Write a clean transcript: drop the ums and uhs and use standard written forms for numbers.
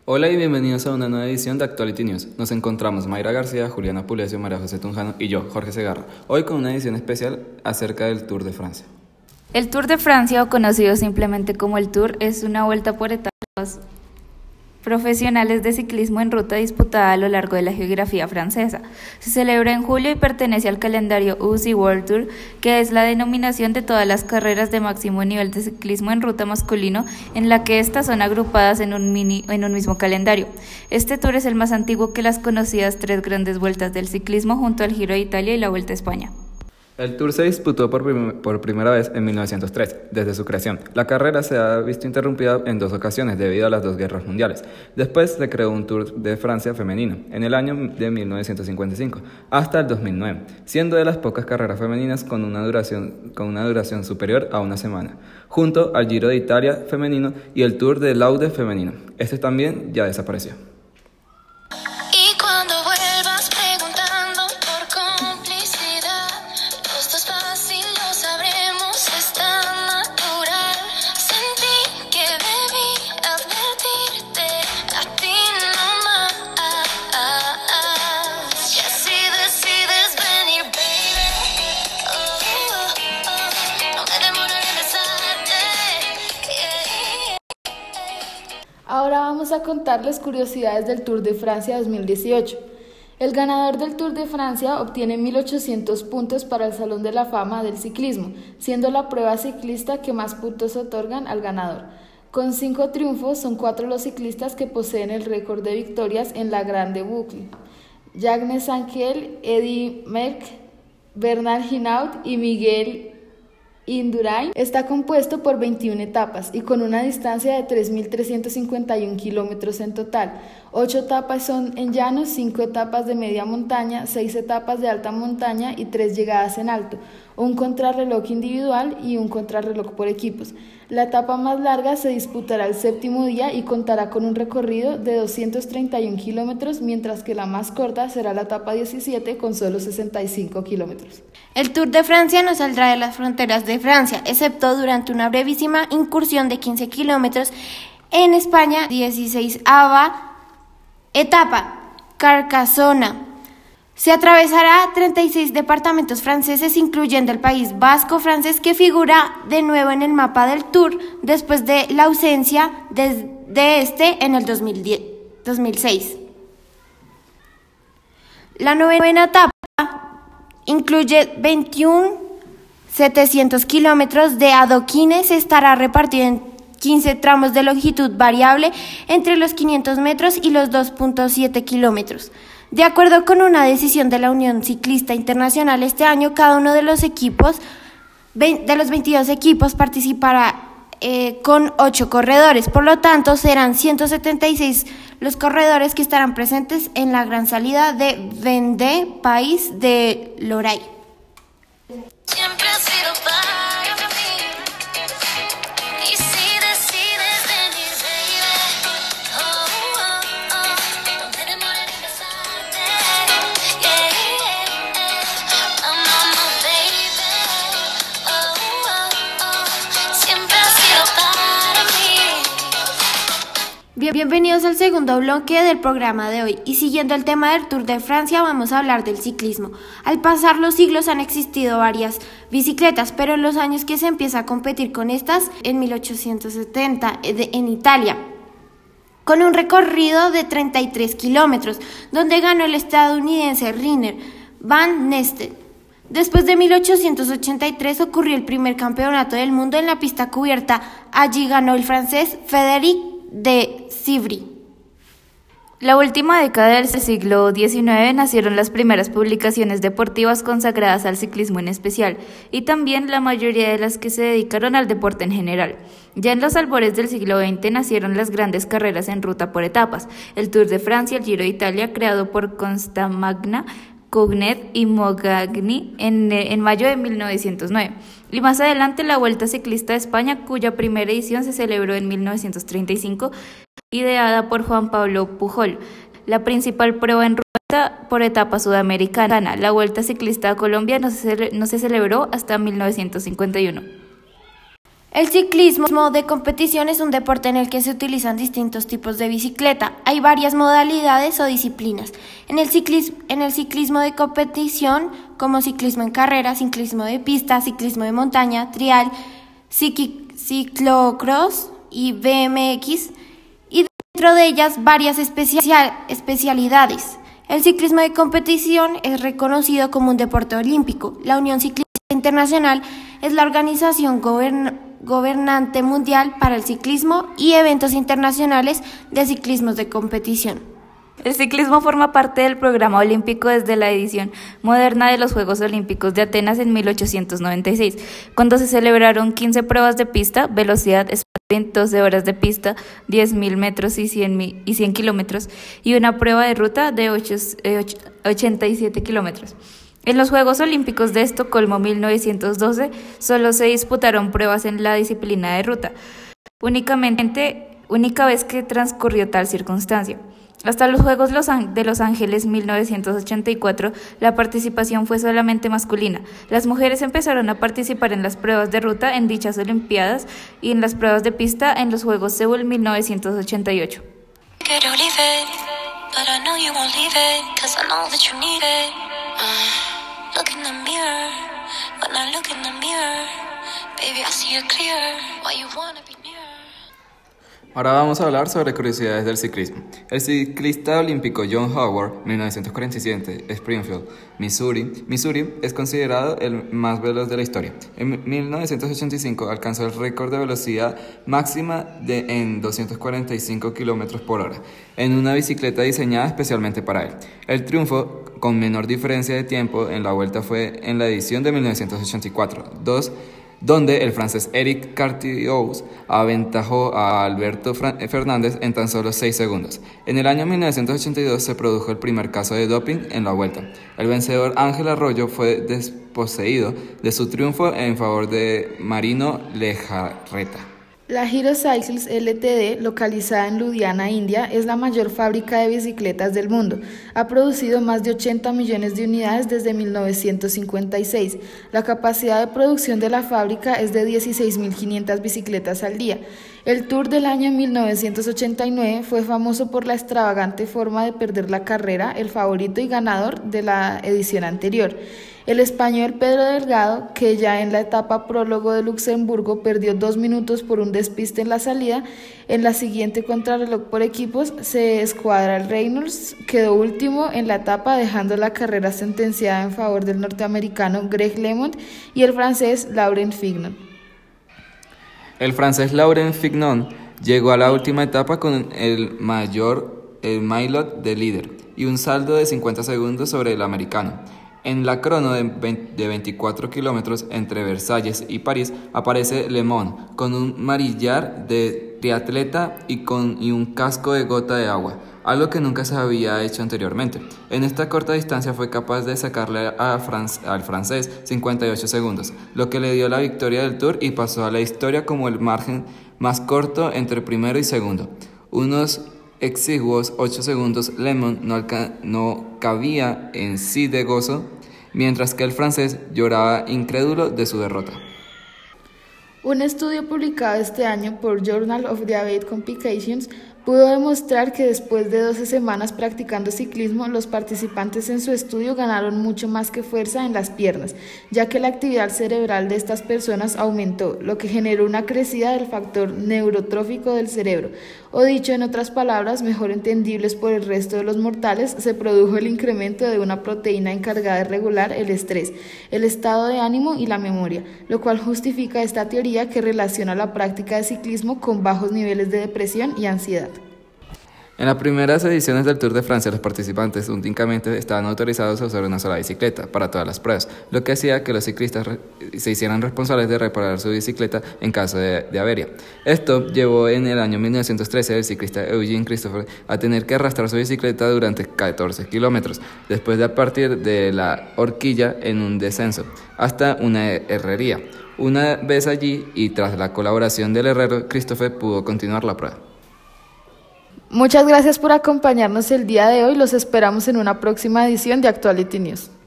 Hola y bienvenidos a una nueva edición de Actuality News. Nos encontramos Mayra García, Juliana Pulecio, María José Tunjano y yo, Jorge Segarra, hoy con una edición especial acerca del Tour de Francia. El Tour de Francia, o conocido simplemente como el Tour, es una vuelta por etapas profesionales de ciclismo en ruta disputada a lo largo de la geografía francesa. Se celebra en julio y pertenece al calendario UCI World Tour, que es la denominación de todas las carreras de máximo nivel de ciclismo en ruta masculino, en la que estas son agrupadas en un mismo calendario. Este Tour es el más antiguo que las conocidas tres grandes vueltas del ciclismo, junto al Giro de Italia y la Vuelta a España. El Tour se disputó por primera vez en 1903, desde su creación. La carrera se ha visto interrumpida en 2 ocasiones debido a las 2 guerras mundiales. Después se creó un Tour de Francia femenino, en el año de 1955, hasta el 2009, siendo de las pocas carreras femeninas con una duración superior a una semana, junto al Giro de Italia femenino y el Tour de Laude femenino. Este también ya desapareció. Ahora vamos a contarles curiosidades del Tour de Francia 2018. El ganador del Tour de Francia obtiene 1.800 puntos para el Salón de la Fama del Ciclismo, siendo la prueba ciclista que más puntos otorgan al ganador. Con 5 triunfos, son 4 los ciclistas que poseen el récord de victorias en la Grande Boucle: Jacques Anquetil, Eddy Merckx, Bernard Hinault y Miguel Indurain. Está compuesto por 21 etapas y con una distancia de 3.351 kilómetros en total. 8 etapas son en llano, 5 etapas de media montaña, 6 etapas de alta montaña y 3 llegadas en alto, un contrarreloj individual y un contrarreloj por equipos. La etapa más larga se disputará el 7º día y contará con un recorrido de 231 kilómetros, mientras que la más corta será la etapa 17 con solo 65 kilómetros. El Tour de Francia no saldrá de las fronteras de Francia, excepto durante una brevísima incursión de 15 kilómetros en España. 16ª etapa, Carcassona. Se atravesará 36 departamentos franceses, incluyendo el País Vasco francés, que figura de nuevo en el mapa del Tour después de la ausencia de este en el 2006. La 9ª etapa incluye 21.700 kilómetros de adoquines. Estará repartido en 15 tramos de longitud variable entre los 500 metros y los 2.7 kilómetros. De acuerdo con una decisión de la Unión Ciclista Internacional, este año cada uno de los 22 equipos participará con 8 corredores. Por lo tanto, serán 176 los corredores que estarán presentes en la gran salida de Vendée Pays de Loire. Siempre ha sido para mí. Y si decides venir, baby, no te demores en besarte. Mamá, baby, siempre ha sido para mí. Bienvenidos al segundo bloque del programa de hoy, y siguiendo el tema del Tour de Francia, vamos a hablar del ciclismo. Al pasar los siglos han existido varias bicicletas, pero en los años que se empieza a competir con estas, en 1870, en Italia, con un recorrido de 33 kilómetros, donde ganó el estadounidense Reiner Van Nestel. Después de 1883 ocurrió el primer campeonato del mundo en la pista cubierta. Allí ganó el francés Frédéric de Sivry. La última década del siglo XIX nacieron las primeras publicaciones deportivas consagradas al ciclismo en especial, y también la mayoría de las que se dedicaron al deporte en general. Ya en los albores del siglo XX nacieron las grandes carreras en ruta por etapas: el Tour de Francia, el Giro de Italia, creado por Constamagna, Cugnet y Mogagni en mayo de 1909, y más adelante la Vuelta Ciclista de España, cuya primera edición se celebró en 1935, ideada por Juan Pablo Pujol. La principal prueba en ruta por etapa sudamericana, la Vuelta Ciclista a Colombia, no se celebró hasta 1951. El ciclismo de competición es un deporte en el que se utilizan distintos tipos de bicicleta. Hay varias modalidades o disciplinas. En el ciclismo de competición, como ciclismo en carrera, ciclismo de pista, ciclismo de montaña, trial, ciclocross y BMX, y dentro de ellas varias especialidades. El ciclismo de competición es reconocido como un deporte olímpico. La Unión Ciclista Internacional es la organización gobernante mundial para el ciclismo y eventos internacionales de ciclismos de competición. El ciclismo forma parte del programa olímpico desde la edición moderna de los Juegos Olímpicos de Atenas en 1896, cuando se celebraron 15 pruebas de pista, velocidad, sprint, 12 horas de pista, 10.000 metros y 100 kilómetros, y una prueba de ruta de 87 kilómetros. En los Juegos Olímpicos de Estocolmo 1912 solo se disputaron pruebas en la disciplina de ruta, única vez que transcurrió tal circunstancia. Hasta los Juegos de Los Ángeles 1984, la participación fue solamente masculina. Las mujeres empezaron a participar en las pruebas de ruta en dichas Olimpiadas y en las pruebas de pista en los Juegos Seúl 1988. Ahora vamos a hablar sobre curiosidades del ciclismo. El ciclista olímpico John Howard, 1947, Springfield, Missouri, es considerado el más veloz de la historia. En 1985 alcanzó el récord de velocidad máxima en 245 km por hora, en una bicicleta diseñada especialmente para él. El triunfo con menor diferencia de tiempo en la vuelta fue en la edición de 1984, donde el francés Eric Cartiouz aventajó a Alberto Fernández en tan solo 6 segundos. En el año 1982 se produjo el primer caso de doping en la vuelta. El vencedor Ángel Arroyo fue desposeído de su triunfo en favor de Marino Lejarreta. La Hero Cycles Ltd, localizada en Ludhiana, India, es la mayor fábrica de bicicletas del mundo. Ha producido más de 80 millones de unidades desde 1956. La capacidad de producción de la fábrica es de 16.500 bicicletas al día. El Tour del año 1989 fue famoso por la extravagante forma de perder la carrera, el favorito y ganador de la edición anterior. El español Pedro Delgado, que ya en la etapa prólogo de Luxemburgo perdió 2 minutos por un despiste en la salida, en la siguiente contrarreloj por equipos se escuadra el Reynolds, quedó último en la etapa dejando la carrera sentenciada en favor del norteamericano Greg LeMond y el francés Laurent Fignon. El francés Laurent Fignon llegó a la última etapa con el maillot de líder y un saldo de 50 segundos sobre el americano. En la crono de 24 kilómetros entre Versalles y París aparece Le Mans con un manillar de triatleta y un casco de gota de agua, algo que nunca se había hecho anteriormente. En esta corta distancia fue capaz de sacarle al francés 58 segundos, lo que le dio la victoria del Tour y pasó a la historia como el margen más corto entre primero y segundo. Unos exiguos 8 segundos, Le Mans no cabía en sí de gozo, mientras que el francés lloraba incrédulo de su derrota. Un estudio publicado este año por Journal of Diabetes Complications pudo demostrar que después de 12 semanas practicando ciclismo, los participantes en su estudio ganaron mucho más que fuerza en las piernas, ya que la actividad cerebral de estas personas aumentó, lo que generó una crecida del factor neurotrófico del cerebro, o dicho en otras palabras, mejor entendibles por el resto de los mortales, se produjo el incremento de una proteína encargada de regular el estrés, el estado de ánimo y la memoria, lo cual justifica esta teoría que relaciona la práctica de ciclismo con bajos niveles de depresión y ansiedad. En las primeras ediciones del Tour de Francia, los participantes únicamente estaban autorizados a usar una sola bicicleta para todas las pruebas, lo que hacía que los ciclistas se hicieran responsables de reparar su bicicleta en caso de avería. Esto llevó en el año 1913 al ciclista Eugene Christopher a tener que arrastrar su bicicleta durante 14 kilómetros, después de partir de la horquilla en un descenso, hasta una herrería. Una vez allí, y tras la colaboración del herrero, Christopher pudo continuar la prueba. Muchas gracias por acompañarnos el día de hoy. Los esperamos en una próxima edición de Actuality News.